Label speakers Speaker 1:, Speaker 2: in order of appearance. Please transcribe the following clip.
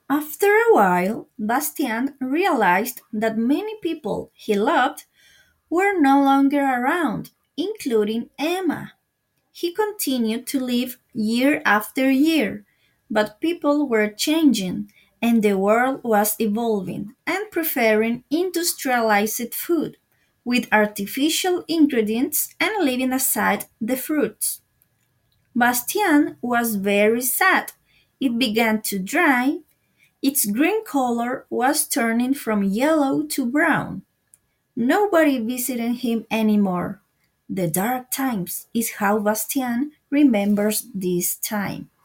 Speaker 1: After a while, Bastian realized that many people he loved were no longer around, including Emma. He continued to live year after year, but people were changing and the world was evolving and preferring industrialized food with artificial ingredients and leaving aside the fruits. Bastian was very sad. It began to dry, its green color was turning from yellow to brown. Nobody visited him anymore. The dark times is how Bastian remembers this time.